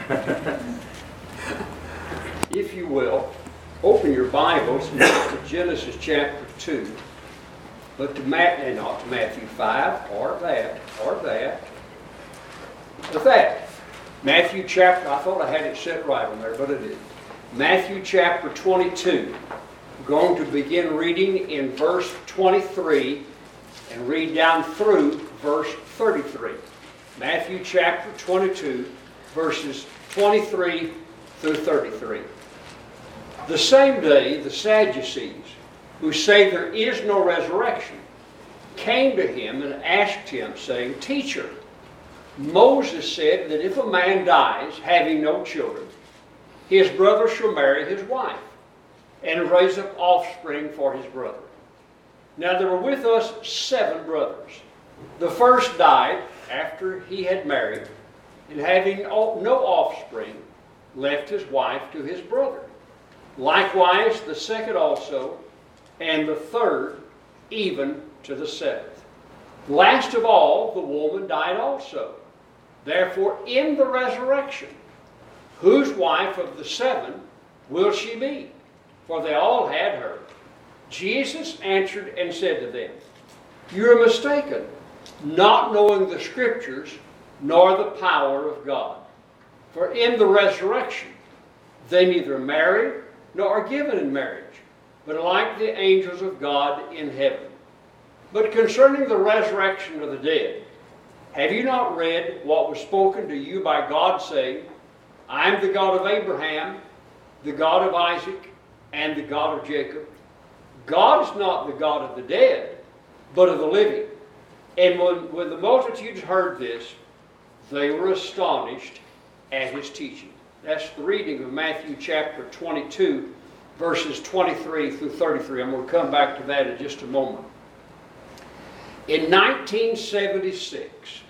If you will, open your Bibles not to Genesis chapter 2, but to not to Matthew 5, or that. Matthew chapter, I thought I had it set right on there, but I didn't. Matthew chapter 22. We're going to begin reading in verse 23 and read down through verse 33. Matthew chapter 22, verses 23 through 33. The same day, the Sadducees, who say there is no resurrection, came to him and asked him, saying, Teacher, Moses said that if a man dies, having no children, his brother shall marry his wife, and raise up offspring for his brother. Now there were with us 7 brothers. The first died after he had married, and having no offspring, left his wife to his brother. Likewise the second also, and the third, even to the 7th. Last of all, the woman died also. Therefore, in the resurrection, whose wife of the 7 will she be? For they all had her. Jesus answered and said to them, You are mistaken, not knowing the Scriptures, nor the power of God. For in the resurrection, they neither marry nor are given in marriage, but are like the angels of God in heaven. But concerning the resurrection of the dead, have you not read what was spoken to you by God, saying, I am the God of Abraham, the God of Isaac, and the God of Jacob? God is not the God of the dead, but of the living. And when the multitudes heard this, they were astonished at his teaching. That's the reading of Matthew chapter 22, verses 23 through 33. I'm going to come back to that in just a moment. In 1976,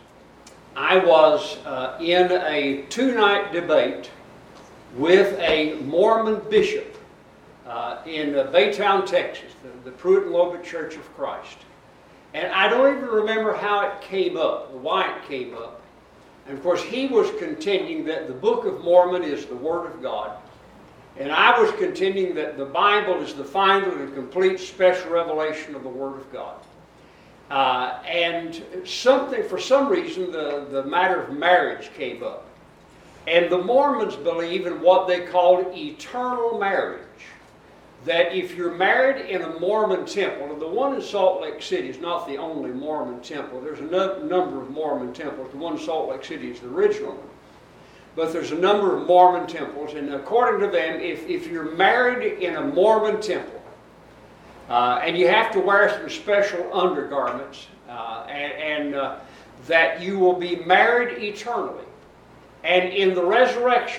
I was in a 2-night debate with a Mormon bishop in Baytown, Texas, the Pruitt and Lobet Church of Christ. And I don't even remember how it came up, or why it came up. And of course, he was contending that the Book of Mormon is the Word of God. And I was contending that the Bible is the final and complete special revelation of the Word of God. And for some reason, the matter of marriage came up. And the Mormons believe in what they call eternal marriage. That if you're married in a Mormon temple, and the one in Salt Lake City is not the only Mormon temple. There's a number of Mormon temples. The one in Salt Lake City is the original one. But there's a number of Mormon temples, and according to them, if you're married in a Mormon temple, and you have to wear some special undergarments, and that you will be married eternally. And in the resurrection,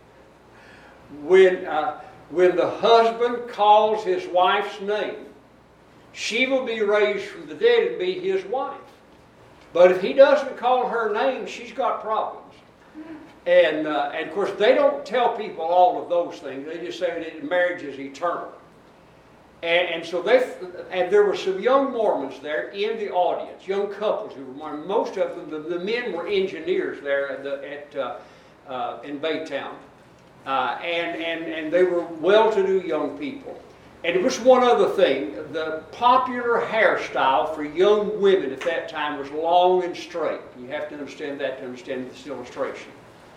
when the husband calls his wife's name, she will be raised from the dead and be his wife. But if he doesn't call her name, she's got problems. And of course, they don't tell people all of those things. They just say that marriage is eternal. And so there were some young Mormons there in the audience, young couples who were, most of them, the men were engineers there in Baytown. And they were well-to-do young people. And it was one other thing. The popular hairstyle for young women at that time was long and straight. You have to understand that to understand this illustration.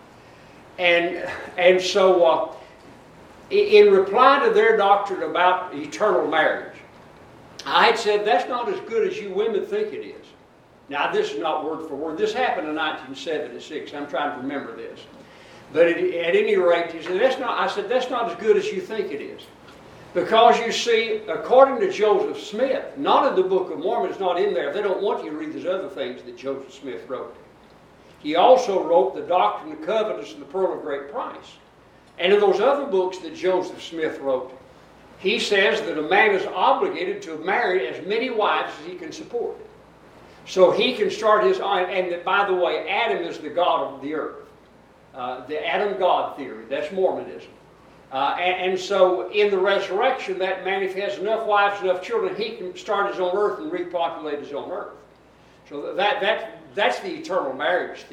And so in reply to their doctrine about eternal marriage, I had said, that's not as good as you women think it is. Now, this is not word for word. This happened in 1976. I'm trying to remember this. But at any rate, he said, that's not as good as you think it is. Because you see, according to Joseph Smith, not in the Book of Mormon, it's not in there. They don't want you to read these other things that Joseph Smith wrote. He also wrote the Doctrine of Covenants and the Pearl of Great Price. And in those other books that Joseph Smith wrote, he says that a man is obligated to marry as many wives as he can support. So he can start his own, and that, by the way, Adam is the God of the earth. The Adam God theory, that's Mormonism. And so in the resurrection, that man, if he has enough wives, enough children, he can start his own earth and repopulate his own earth. So that's the eternal marriage theory.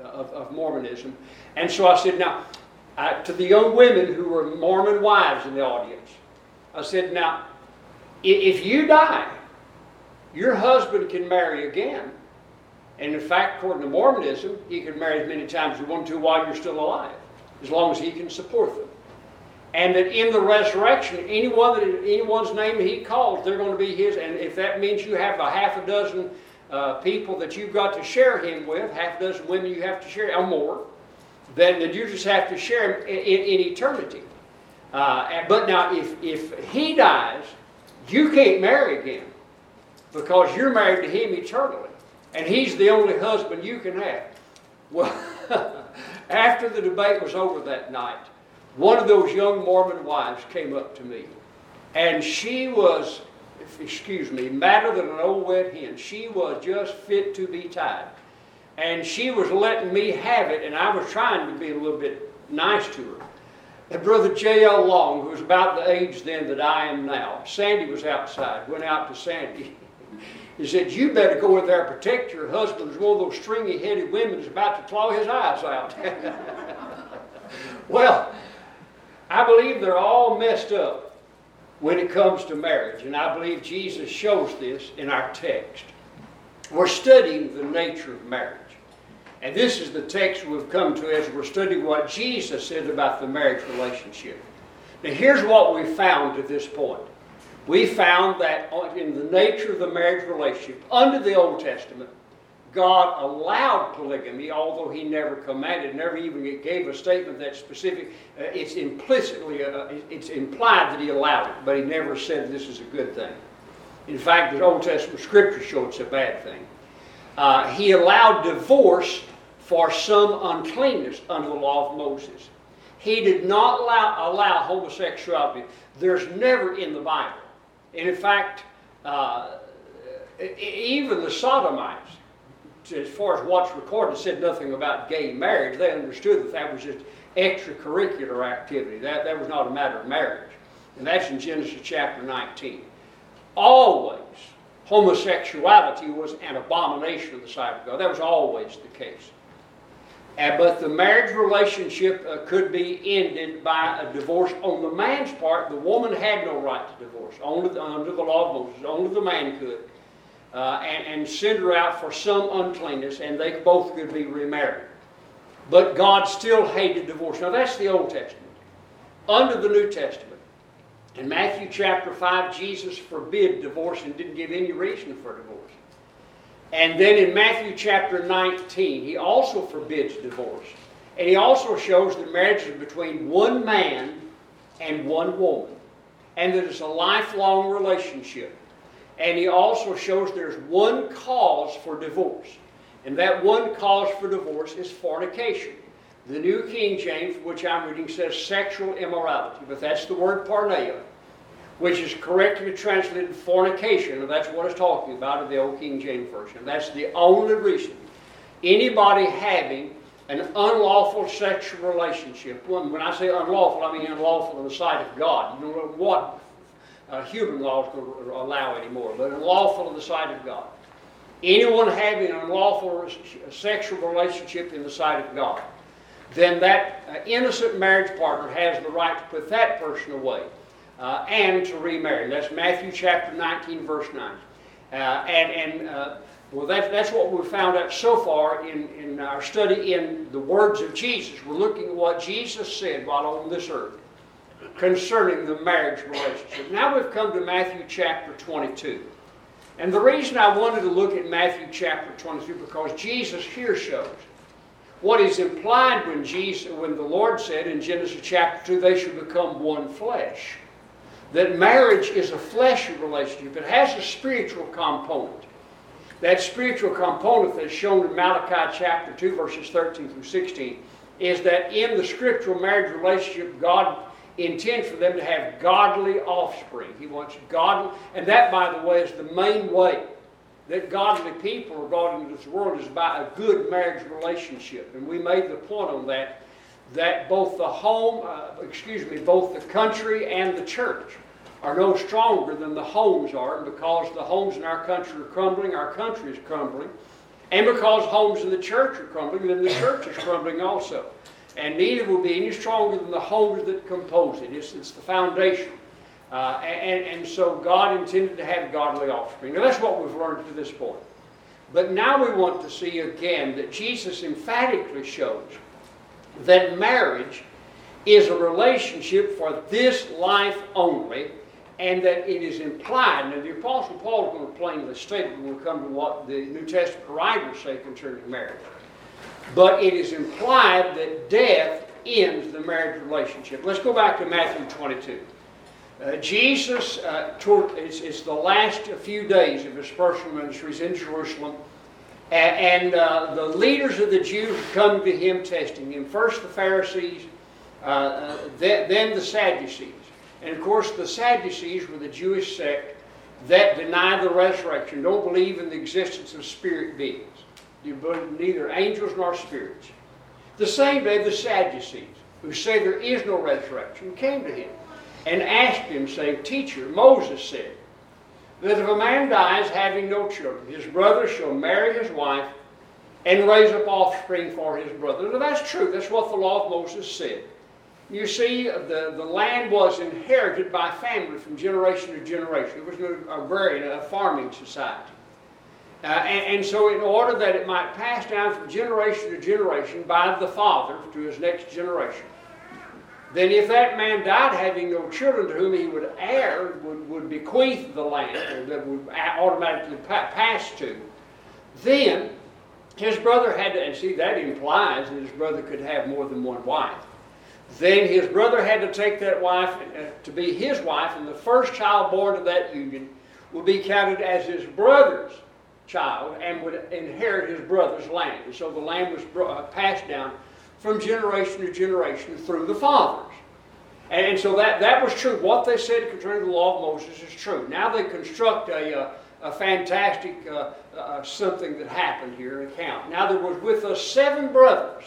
of Mormonism. And so I said, now, to the young women who were Mormon wives in the audience, I said, now, if you die, your husband can marry again. And in fact, according to Mormonism, he can marry as many times as he wants to while you're still alive, as long as he can support them. And that in the resurrection, anyone's name he calls, they're going to be his. And if that means you have a half a dozen people that you've got to share him with, half a dozen women you have to share, or more, then you just have to share him in eternity. But now, if he dies, you can't marry again, because you're married to him eternally. And he's the only husband you can have. Well, after the debate was over that night, one of those young Mormon wives came up to me. And she was, madder than an old wet hen. She was just fit to be tied. And she was letting me have it, and I was trying to be a little bit nice to her. And Brother J.L. Long, who was about the age then that I am now, Sandy was outside, went out to Sandy. He said, you better go in there and protect your husband. There's one of those stringy-headed women that's about to claw his eyes out. Well, I believe they're all messed up when it comes to marriage. And I believe Jesus shows this in our text. We're studying the nature of marriage. And this is the text we've come to as we're studying what Jesus said about the marriage relationship. Now here's what we found at this point. We found that in the nature of the marriage relationship, under the Old Testament, God allowed polygamy, although he never commanded, never even gave a statement that's specific. It's implied that he allowed it, but he never said this is a good thing. In fact, the Old Testament scripture shows it's a bad thing. He allowed divorce for some uncleanness under the law of Moses. He did not allow homosexuality. There's never in the Bible. And in fact, even the Sodomites, as far as what's recorded, said nothing about gay marriage. They understood that was just extracurricular activity. That was not a matter of marriage. And that's in Genesis chapter 19. Always, homosexuality was an abomination in the sight of God. That was always the case. But the marriage relationship could be ended by a divorce on the man's part. The woman had no right to divorce. Only under the law of Moses, only the man could. And send her out for some uncleanness, and they both could be remarried. But God still hated divorce. Now that's the Old Testament. Under the New Testament, in Matthew chapter 5, Jesus forbid divorce and didn't give any reason for divorce. And then in Matthew chapter 19, he also forbids divorce. And he also shows that marriage is between one man and one woman, and that it's a lifelong relationship. And he also shows there's one cause for divorce. And that one cause for divorce is fornication. The New King James, which I'm reading, says sexual immorality. But that's the word porneia, which is correctly translated fornication. And that's what it's talking about in the Old King James Version. That's the only reason anybody having an unlawful sexual relationship, when I say unlawful, I mean unlawful in the sight of God. You don't know what human law is going to allow anymore, but unlawful in the sight of God. Anyone having an unlawful sexual relationship in the sight of God, then that innocent marriage partner has the right to put that person away and to remarry. That's Matthew chapter 19, verse 9. Well, that's what we've found out so far in our study in the words of Jesus. We're looking at what Jesus said while on this earth concerning the marriage relationship. Now we've come to Matthew chapter 22. And the reason I wanted to look at Matthew chapter 22 because Jesus here shows what is implied when the Lord said in Genesis chapter 2, they should become one flesh. That marriage is a fleshly relationship. It has a spiritual component. That spiritual component that's shown in Malachi chapter 2, verses 13 through 16, is that in the scriptural marriage relationship, God intends for them to have godly offspring. He wants godly, and that, by the way, is the main way that godly people are brought into this world, is by a good marriage relationship. And we made the point on that both the home, both the country and the church are no stronger than the homes are. And because the homes in our country are crumbling, our country is crumbling. And because homes in the church are crumbling, then the church is crumbling also. And neither will be any stronger than the homes that compose it. It's the foundation. And so God intended to have godly offspring. Now that's what we've learned to this point. But now we want to see again that Jesus emphatically shows that marriage is a relationship for this life only, and that it is implied. Now the Apostle Paul is going to plainly state it when we come to what the New Testament writers say concerning marriage. But it is implied that death ends the marriage relationship. Let's go back to Matthew 22. Jesus, it's the last few days of his personal ministries in Jerusalem, and the leaders of the Jews come to him testing him. First the Pharisees, then the Sadducees. And of course the Sadducees were the Jewish sect that deny the resurrection, don't believe in the existence of spirit beings. You believe neither angels nor spirits. The same day the Sadducees, who say there is no resurrection, came to him and asked him, saying, Teacher, Moses said that if a man dies having no children, his brother shall marry his wife and raise up offspring for his brother. Now that's true. That's what the law of Moses said. You see, the land was inherited by family from generation to generation. It was an agrarian, a farming society. And so in order that it might pass down from generation to generation by the father to his next generation, then if that man died having no children to whom he would heir, would bequeath the land, or that would automatically pass to, then his brother had to, and see that implies that his brother could have more than one wife. Then his brother had to take that wife to be his wife, and the first child born to that union would be counted as his brother's child and would inherit his brother's land. And so the land was passed down from generation to generation through the fathers. And so that was true. What they said concerning the law of Moses is true. Now they construct a fantastic something that happened here, an account. Now there was with us 7 brothers.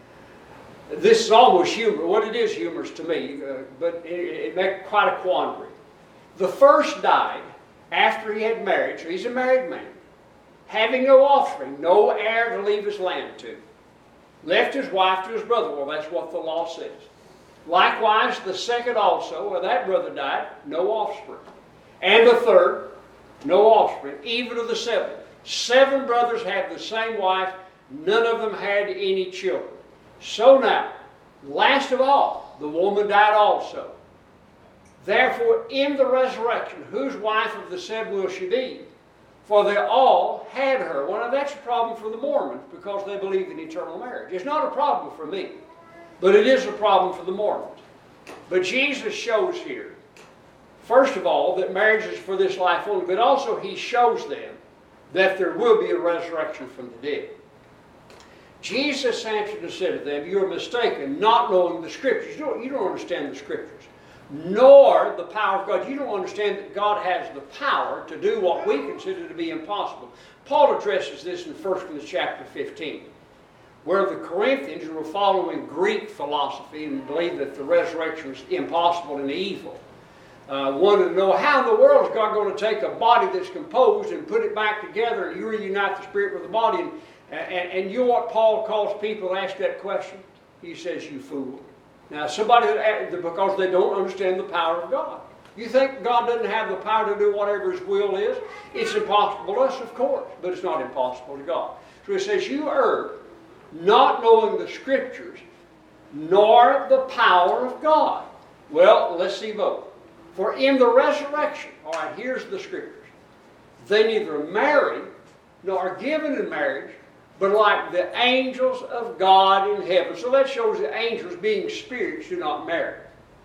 This is almost humor. What it is humorous to me, but it makes quite a quandary. The first died after he had married, so he's a married man, having no offspring, no heir to leave his land to. Left his wife to his brother. Well, that's what the law says. Likewise, the second also, well, that brother died, no offspring. And the third, no offspring, even of the 7. 7 brothers had the same wife, none of them had any children. So now, last of all, the woman died also. Therefore, in the resurrection, whose wife of the 7 will she be? For they all had her. Well, now that's a problem for the Mormons because they believe in eternal marriage. It's not a problem for me, but it is a problem for the Mormons. But Jesus shows here, first of all, that marriage is for this life only, but also he shows them that there will be a resurrection from the dead. Jesus answered and said to them, you are mistaken, not knowing the Scriptures. You don't understand the Scriptures, nor the power of God. You don't understand that God has the power to do what we consider to be impossible. Paul addresses this in 1 Corinthians chapter 15, where the Corinthians, who were following Greek philosophy and believed that the resurrection was impossible and evil, wanted to know how in the world is God going to take a body that's composed and put it back together and you reunite the spirit with the body. And you know what Paul calls people that ask that question? He says, you fool. Now, somebody that, because they don't understand the power of God. You think God doesn't have the power to do whatever His will is? It's impossible to us, of course, but it's not impossible to God. So he says, you err, not knowing the Scriptures, nor the power of God. Well, let's see both. For in the resurrection, all right, here's the Scriptures. They neither marry nor are given in marriage, but like the angels of God in heaven. So that shows the angels, being spirits, do not marry.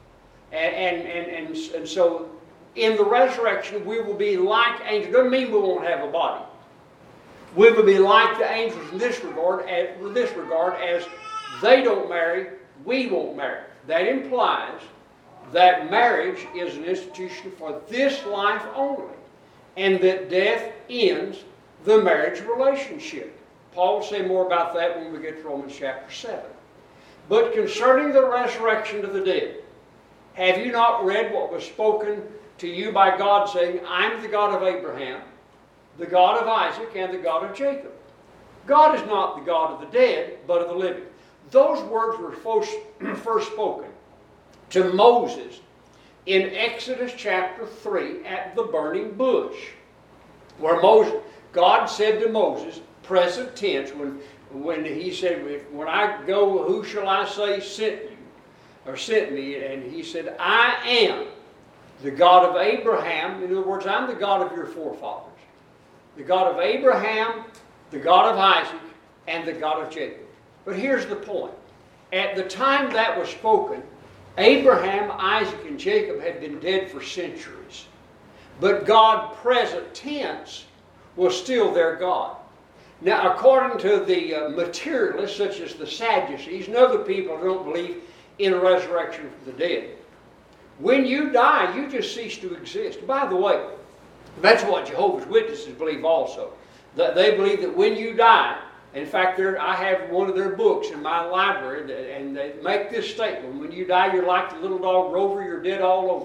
And so in the resurrection, we will be like angels. Doesn't mean we won't have a body. We will be like the angels in this regard, as they don't marry, we won't marry. That implies that marriage is an institution for this life only, and that death ends the marriage relationship. Paul will say more about that when we get to Romans chapter 7. But concerning the resurrection of the dead, have you not read what was spoken to you by God, saying, I'm the God of Abraham, the God of Isaac, and the God of Jacob? God is not the God of the dead, but of the living. Those words were first spoken to Moses in Exodus chapter 3 at the burning bush, where God said to Moses, present tense, when he said, when I go, who shall I say sent you, or sent me? And he said, I am the God of Abraham. In other words, I'm the God of your forefathers. The God of Abraham, the God of Isaac, and the God of Jacob. But here's the point. At the time that was spoken, Abraham, Isaac, and Jacob had been dead for centuries. But God, present tense, was still their God. Now, according to the materialists, such as the Sadducees and other people who don't believe in a resurrection from the dead, when you die, you just cease to exist. By the way, that's what Jehovah's Witnesses believe also. They believe that when you die, in fact, I have one of their books in my library, and they make this statement: when you die, you're like the little dog Rover, you're dead all over.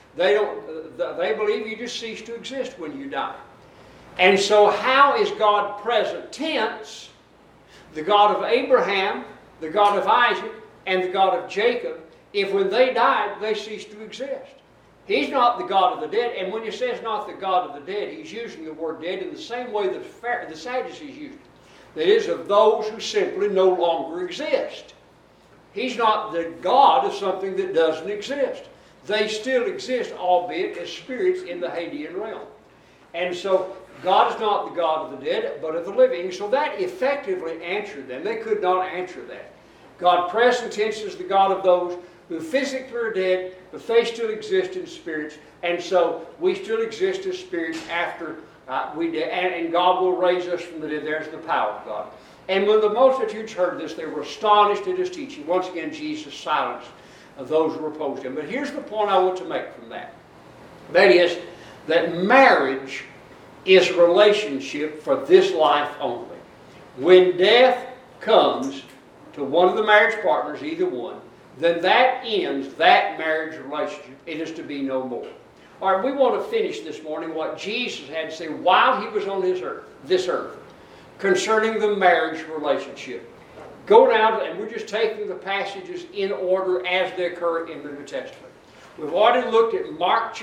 They believe you just cease to exist when you die. And so how is God present tense, the God of Abraham, the God of Isaac, and the God of Jacob, if when they died, they ceased to exist? He's not the God of the dead, and when he says not the God of the dead, he's using the word dead in the same way that the Sadducees used it. That is, of those who simply no longer exist. He's not the God of something that doesn't exist. They still exist, albeit as spirits in the Hadean realm. And so God is not the God of the dead, but of the living. So that effectively answered them. They could not answer that. God present tense is the God of those who physically are dead, but they still exist in spirits. And so we still exist as spirits after we did. And God will raise us from the dead. There's the power of God. And when the multitudes heard this, they were astonished at his teaching. Once again, Jesus silenced those who opposed him. But here's the point I want to make from that. That is, that marriage is a relationship for this life only. When death comes to one of the marriage partners, either one, then that ends that marriage relationship. It is to be no more. All right, we want to finish this morning what Jesus had to say while he was on this earth concerning the marriage relationship. Go down, and we're just taking the passages in order as they occur in the New Testament. We've already looked at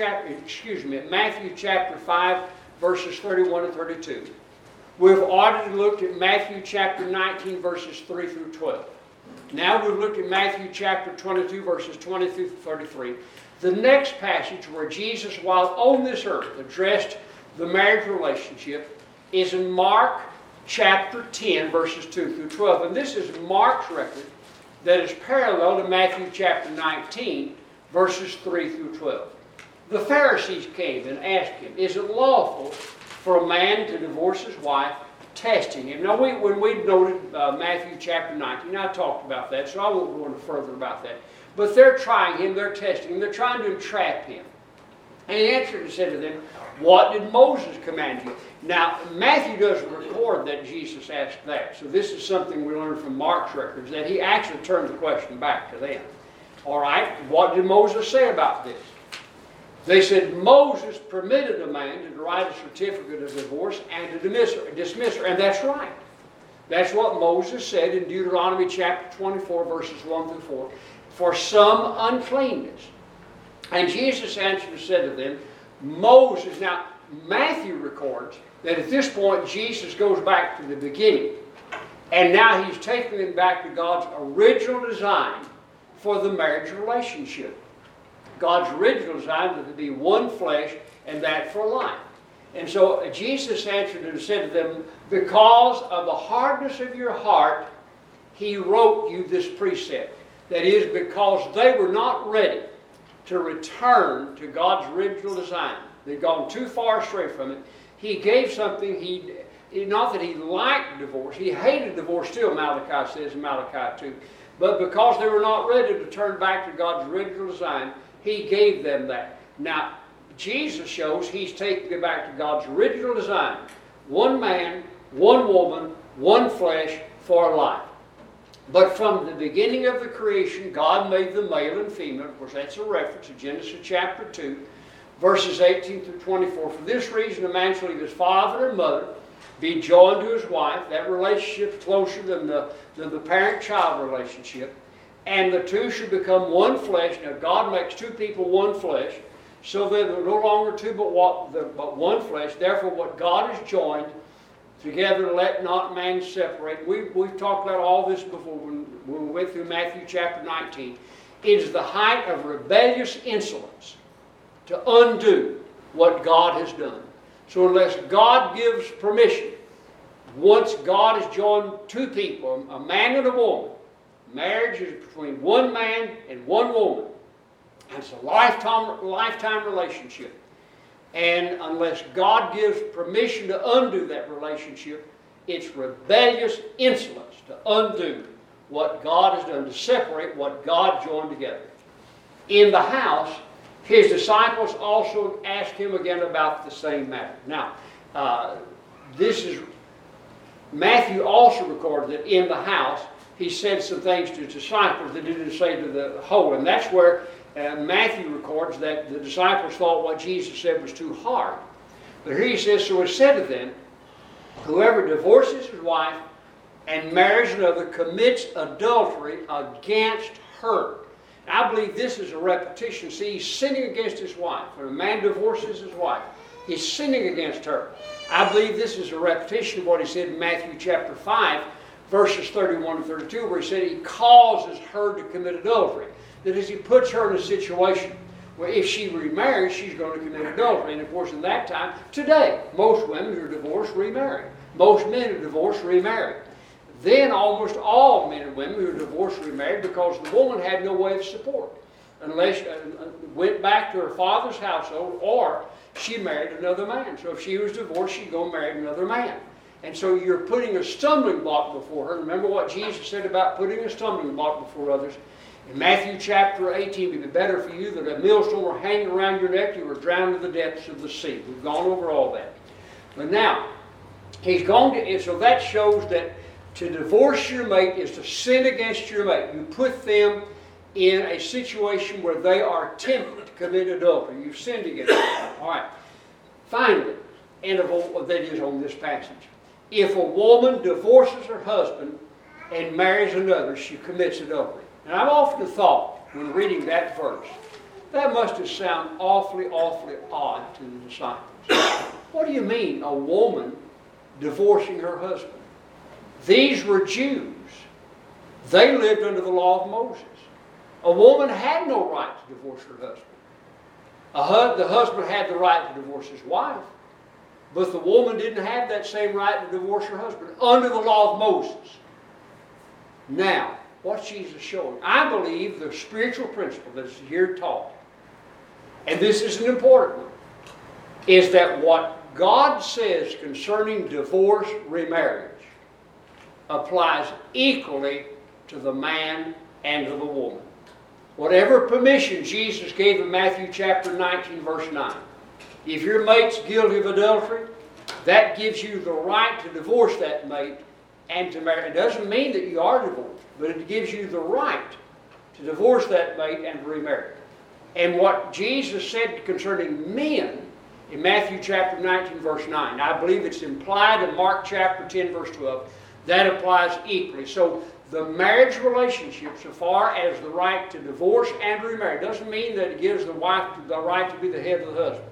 Matthew chapter 5, verses 31 and 32. We've already looked at Matthew chapter 19, verses 3 through 12. Now we've looked at Matthew chapter 22, verses 20 through 33. The next passage where Jesus, while on this earth, addressed the marriage relationship is in Mark chapter 10, verses 2 through 12. And this is Mark's record that is parallel to Matthew chapter 19, verses 3 through 12. The Pharisees came and asked him, is it lawful for a man to divorce his wife, testing him? Now, when we noted Matthew chapter 19, I talked about that, so I won't go any further about that. But they're trying him, they're testing him, they're trying to entrap him. And he answered and said to them, what did Moses command you? Now, Matthew doesn't record that Jesus asked that. So this is something we learn from Mark's records, that he actually turned the question back to them. All right, what did Moses say about this? They said, Moses permitted a man to write a certificate of divorce and to dismiss her. And that's right. That's what Moses said in Deuteronomy chapter 24, verses 1 through 4. For some uncleanness. And Jesus answered and said to them, Moses. Now, Matthew records that at this point Jesus goes back to the beginning. And now he's taking them back to God's original design for the marriage relationship. God's original design was to be one flesh, and that for life. And so Jesus answered and said to them, because of the hardness of your heart, he wrote you this precept. That is, because they were not ready to return to God's original design. They'd gone too far astray from it. He gave something, not that he liked divorce, he hated divorce still, Malachi says in Malachi 2. But because they were not ready to turn back to God's original design, he gave them that. Now, Jesus shows he's taking them back to God's original design. One man, one woman, one flesh for life. But from the beginning of the creation, God made them male and female. Of course, that's a reference to Genesis chapter 2, verses 18 through 24. For this reason, a man shall leave his father and mother, be joined to his wife. That relationship is closer than the parent-child relationship. And the two should become one flesh. Now, God makes two people one flesh, so that they're no longer two but one flesh. Therefore, what God has joined together, let not man separate. We've talked about all this before when we went through Matthew chapter 19. It is the height of rebellious insolence to undo what God has done. So unless God gives permission, once God has joined two people, a man and a woman, marriage is between one man and one woman. It's a lifetime relationship. And unless God gives permission to undo that relationship, it's rebellious insolence to undo what God has done, to separate what God joined together. In the house, his disciples also asked him again about the same matter. Now, Matthew also recorded that in the house, he said some things to his disciples that he didn't say to the whole. And that's where Matthew records that the disciples thought what Jesus said was too hard. But here he says, so he said to them, whoever divorces his wife and marries another commits adultery against her. I believe this is a repetition. See, he's sinning against his wife. When a man divorces his wife, he's sinning against her. I believe this is a repetition of what he said in Matthew chapter 5, verses 31 and 32, where he said he causes her to commit adultery. That is, he puts her in a situation where if she remarries, she's going to commit adultery. And of course, in that time, today, most women who are divorced remarry. Most men who are divorced remarry. Then almost all men and women who are divorced remarried because the woman had no way of support unless she went back to her father's household or she married another man. So if she was divorced, she'd go marry another man. And so you're putting a stumbling block before her. Remember what Jesus said about putting a stumbling block before others. In Matthew chapter 18, it would be better for you that a millstone were hanging around your neck, you were drowned in the depths of the sea. We've gone over all that. But now, so that shows that to divorce your mate is to sin against your mate. You put them in a situation where they are tempted to commit adultery. You've sinned against them. All right. Finally, that is on this passage. If a woman divorces her husband and marries another, she commits adultery. And I've often thought, when reading that verse, that must have sounded awfully, awfully odd to the disciples. What do you mean, a woman divorcing her husband? These were Jews. They lived under the law of Moses. A woman had no right to divorce her husband. The husband had the right to divorce his wife, but the woman didn't have that same right to divorce her husband under the law of Moses. Now, what's Jesus showing? I believe the spiritual principle that is here taught, and this is an important one, is that what God says concerning divorce, remarriage, applies equally to the man and to the woman. Whatever permission Jesus gave in Matthew chapter 19, verse 9. If your mate's guilty of adultery, that gives you the right to divorce that mate and to marry. It doesn't mean that you are divorced, but it gives you the right to divorce that mate and to remarry. And what Jesus said concerning men in Matthew chapter 19, verse 9, I believe it's implied in Mark chapter 10, verse 12, that applies equally. So the marriage relationship, so far as the right to divorce and remarry, doesn't mean that it gives the wife the right to be the head of the husband.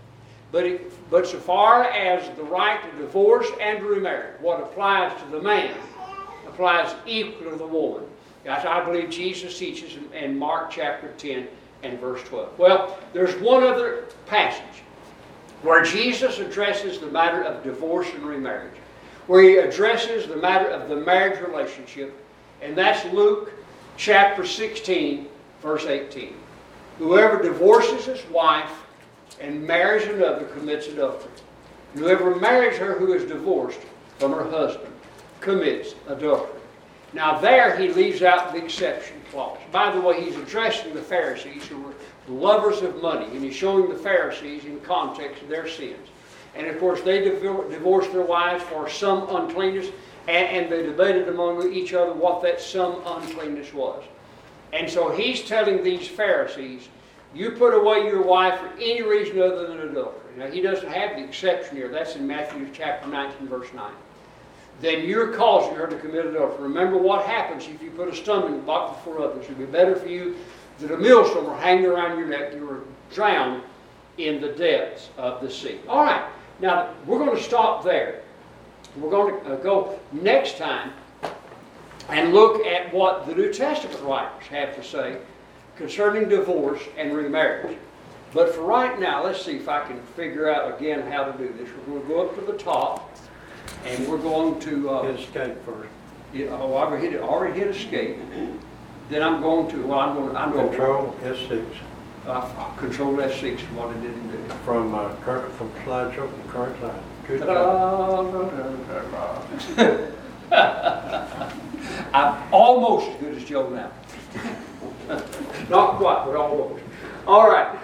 But so far as the right to divorce and to remarry, what applies to the man applies equally to the woman. That's I believe Jesus teaches in Mark chapter 10 and verse 12. Well, there's one other passage where Jesus addresses the matter of divorce and remarriage, where he addresses the matter of the marriage relationship, and that's Luke chapter 16, verse 18. Whoever divorces his wife and marries another commits adultery. And whoever marries her who is divorced from her husband commits adultery. Now there he leaves out the exception clause. By the way, he's addressing the Pharisees who were lovers of money, and he's showing the Pharisees in context of their sins. And of course, they divorced their wives for some uncleanness, and they debated among each other what that some uncleanness was. And so he's telling these Pharisees you put away your wife for any reason other than adultery. Now, he doesn't have the exception here. That's in Matthew chapter 19, verse 9. Then you're causing her to commit adultery. Remember what happens if you put a stumbling block before others. It would be better for you that a millstone were hanging around your neck, you were drowned in the depths of the sea. All right, now we're going to stop there. We're going to go next time and look at what the New Testament writers have to say concerning divorce and remarriage. But for right now, let's see if I can figure out again how to do this. We're going to go up to the top, and we're going to Hit escape first. I already hit escape. Then I'm going to Control S6 Control F6 is what I didn't do. from slideshow to current slide. Good job. I'm almost as good as Joe now. Not quite, but almost. All right.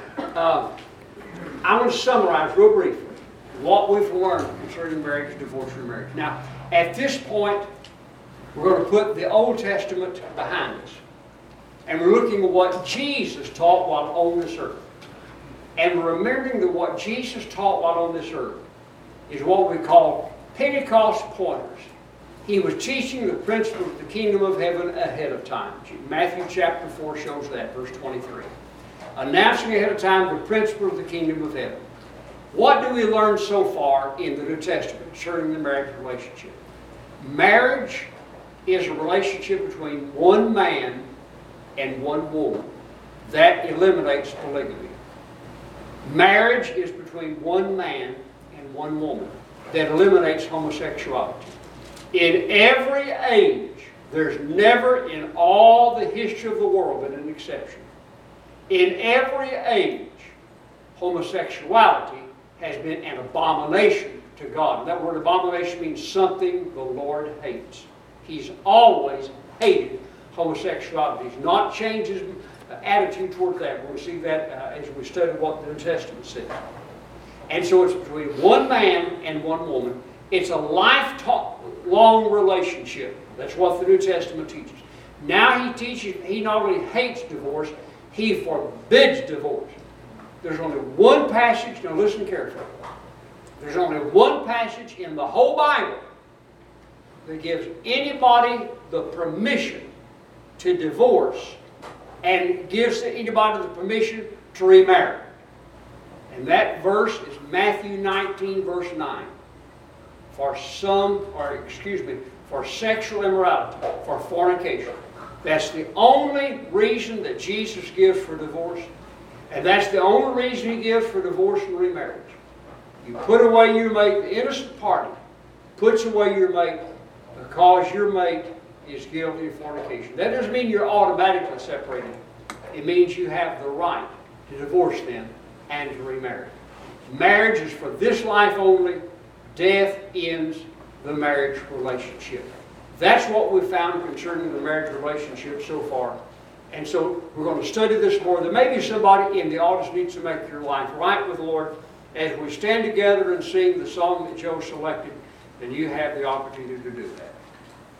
I'm going to summarize real briefly what we've learned concerning marriage, divorce, and remarriage. Now, at this point, we're going to put the Old Testament behind us. And we're looking at what Jesus taught while on this earth. And we're remembering that what Jesus taught while on this earth is what we call Pentecost pointers. He was teaching the principles of the kingdom of heaven ahead of time. Matthew chapter 4 shows that, verse 23. Announcing ahead of time the principle of the kingdom of heaven. What do we learn so far in the New Testament concerning the marriage relationship? Marriage is a relationship between one man and one woman. That eliminates polygamy. Marriage is between one man and one woman. That eliminates homosexuality. In every age, there's never in all the history of the world been an exception. In every age, homosexuality has been an abomination to God. And that word abomination means something the Lord hates. He's always hated homosexuality. He's not changed his attitude toward that. We'll see that as we study what the New Testament says. And so it's between one man and one woman. It's a lifelong relationship. That's what the New Testament teaches. Now he not only hates divorce, he forbids divorce. There's only one passage, now listen carefully. There's only one passage in the whole Bible that gives anybody the permission to divorce and gives anybody the permission to remarry. And that verse is Matthew 19, verse 9. For sexual immorality, for fornication. That's the only reason that Jesus gives for divorce. And that's the only reason he gives for divorce and remarriage. You put away your mate, the innocent party puts away your mate because your mate is guilty of fornication. That doesn't mean you're automatically separated. It means you have the right to divorce them and to remarry. Marriage is for this life only. Death ends the marriage relationship. That's what we found concerning the marriage relationship so far. And so we're going to study this more. There may be somebody in the audience needs to make your life right with the Lord. As we stand together and sing the song that Joe selected, then you have the opportunity to do that.